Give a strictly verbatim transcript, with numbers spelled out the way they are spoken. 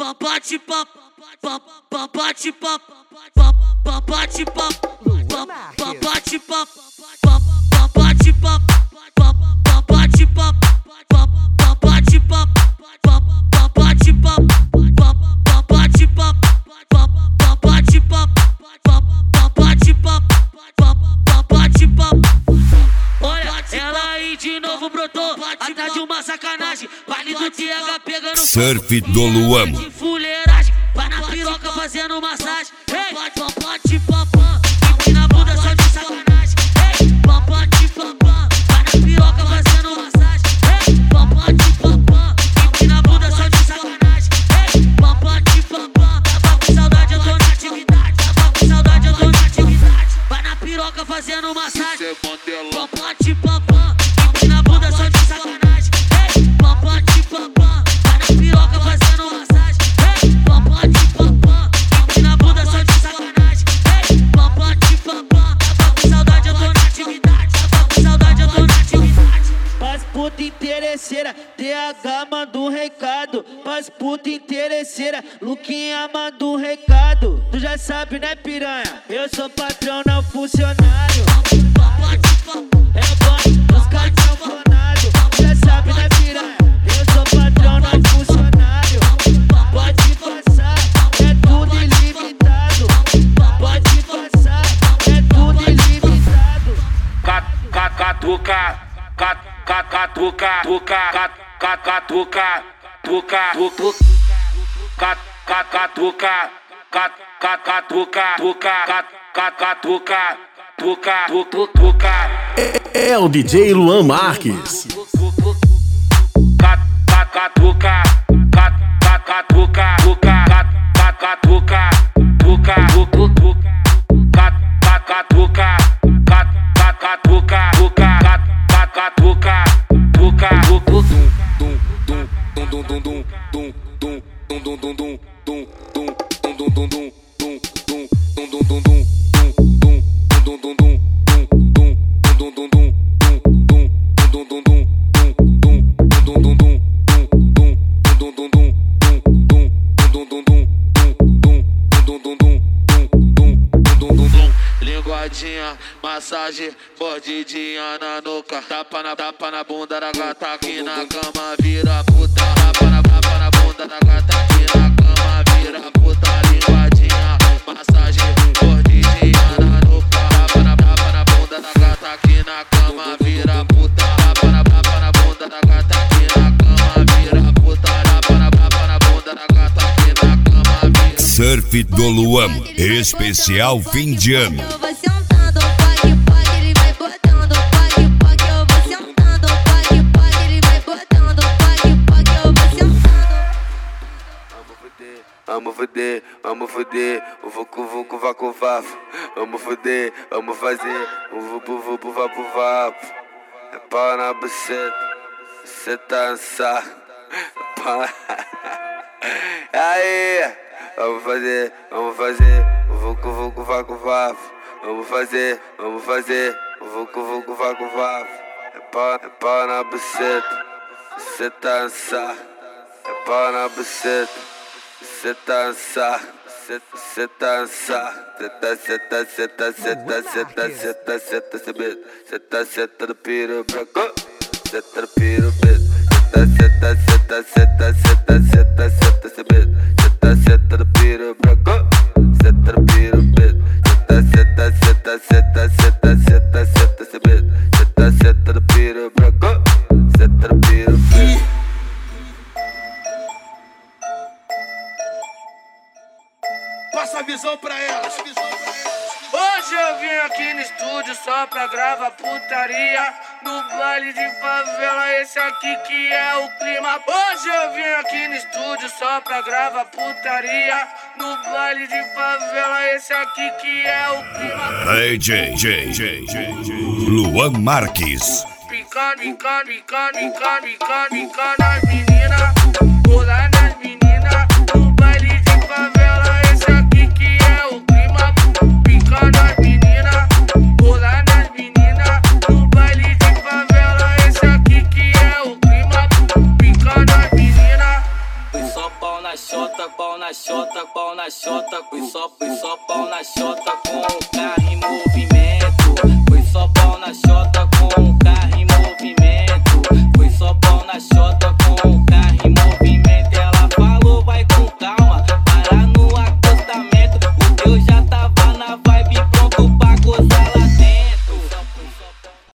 bate pap, bate pap, bate pap, bate pap, bate pap, bate pap, bate pap, bate pap, bate pap, bate pap, bate pap, bate pap. Olha, ela aí de novo brotou atrás de uma sacanagem. Baile do T H pegando Surf do Luan. de fuleiragem, vai na piroca fazendo massagem. Ei, bate papá, empina na bunda só de sacanagem. Ei, bate papá, vai na piroca fazendo massagem. Ei, bate papá, empina na bunda só de sacanagem. Ei, bate papá, tava com saudade, eu tô na atividade. Tava com saudade, eu tô na atividade. Vai na piroca fazendo massagem. Bate papá, empina na bunda só de sacanagem. Ei, bate papá, vai na piroca fazendo massagem. Ei, bate papá, empina na bunda só de sacanagem. Ei, bate papá, tava com saudade, eu tô na atividade. Tava com saudade, eu tô na atividade. Pras puta interesseira, T H manda um recado. Pras puta interesseira, Luquinha manda um recado. Tu já sabe, né, piranha? Eu sou patrão, não funcionário. É o bonde dos caras sanfonados. Tu já sabe, né, piranha? Eu sou patrão, não funcionário. Pode passar, é tudo ilimitado. Pode passar, é tudo ilimitado. Catuca, catuca, catuca, tuca, catuca, tuca, tuca, catuca, catuca, tuca, catuca, tuca, tuca. É o D J Luan Marques. Catuca, catuca, tuca, catuca, tuca, catuca, catuca, tuca, catuca, tuca, dum dum dum dum dum dum dum dum dum dum dum dum dum dum linguadinha, massagem, mordidinha na nuca, tapa na tapa na bunda da gata aqui na cama, vira puta, tapa na tapa na bunda da gata aqui na cama, vira puta, linguadinha, massagem, mordidinha na nuca, tapa na tapa na bunda da gata aqui na cama, vira puta, tapa na tapa na bunda da gata aqui na cama, vira puta, tapa na tapa na bunda da gata aqui na cama, vira. Surf do Luan, especial fim de ano. Vamos foder, vamos foder, o vucu vucu vacu vafo. Vamos foder, vamos fazer, o vupu vupu vapu vapo. É pau na buceta, cê dança. Aí, vamos fazer, vamos fazer, o vucu vucu vacu vafo. Vamos fazer, vamos fazer, o vucu vucu vacu vapo. É pau, é pau na buceta, cê dança. É pau na buceta. Cê dança, cê, cê dança, cê tá, cê tá, cê tá, cê tá, cê tá, cê tá, cê tá, cê tá, cê tá, cê tá no piro branco, cê tá no piro preto, cê tá, cê tá, cê tá, cê tá, cê tá, cê tá, cê tá, cê tá no piro branco, cê tá no piro preto, cê tá, cê tá, cê tá, cê tá, cê tá, cê tá, cê tá, cê tá no piro branco, cê tá no piro preto. Passa a visão pra elas. Hoje eu vim aqui no estúdio só pra gravar putaria. No baile de favela, esse aqui que é o clima. Hoje eu vim aqui no estúdio só pra gravar putaria. No baile de favela, esse aqui que é o clima. D J, J, J, J, Luan Marques. Picando, picando, picando, picando, picando, picando nas meninas. Pular nas meninas. No baile de favela, esse aqui que é o clima. Picando as meninas. Pular nas meninas. No baile de favela, esse aqui que é o clima. Picando as meninas. Foi só pau nas xota, pau na xota, pau na xota, fui só, fui só pau na xota com o cara.